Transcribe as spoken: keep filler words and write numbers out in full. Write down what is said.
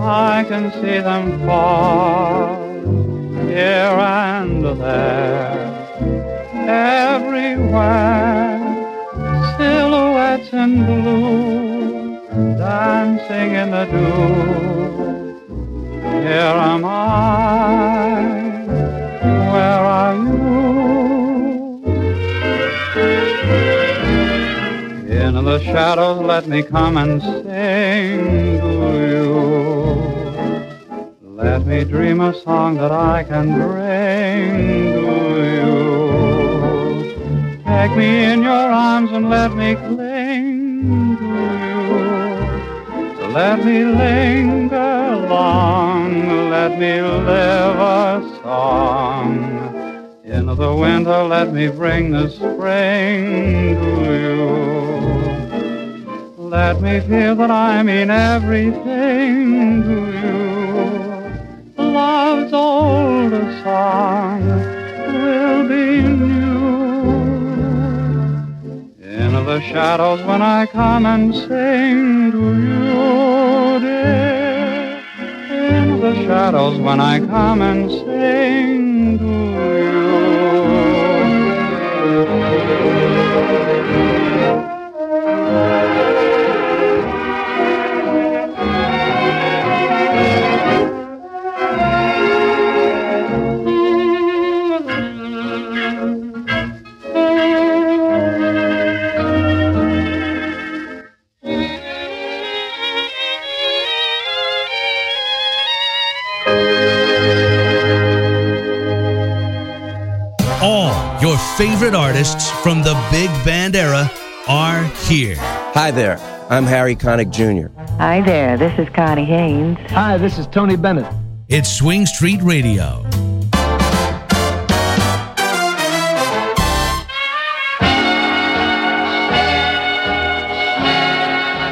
I can see them far, here and there, everywhere, silhouettes in blue, dancing in the dew. Here am I, where are you? In the shadows let me come and sing to you. Let me dream a song that I can bring to you. Take me in your arms and let me cling to you. Let me linger long, let me live a song. In the winter let me bring the spring to you. Let me feel that I mean everything to you. Love's oldest song will be new. In the shadows when I come and sing to you, dear. In the shadows when I come and sing to you. Your favorite artists from the big band era are here. Hi there, I'm Harry Connick Junior Hi there, this is Connie Haynes. Hi, this is Tony Bennett. It's Swing Street Radio.